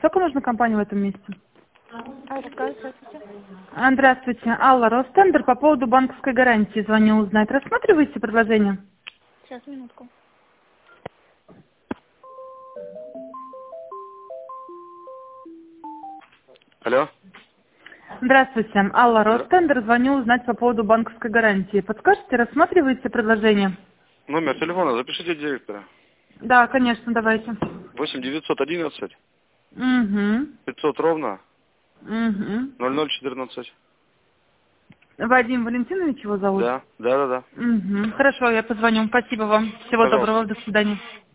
Сколько нужно компании в этом месте? Здравствуйте. Здравствуйте. Алла, Ростендер по поводу банковской гарантии. Звоню узнать. Рассматриваете предложение? Сейчас, минутку. Алло. Здравствуйте. Алла, Ростендер. Звоню узнать по поводу банковской гарантии. Подскажете, рассматриваете предложение? Номер телефона запишите директора. Да, конечно, давайте. 8 911 Угу. 500 ровно Угу. 0014. Вадим Валентинович его зовут? Да. Угу. Хорошо, я позвоню. Спасибо вам. Всего Пожалуйста. доброго. До свидания.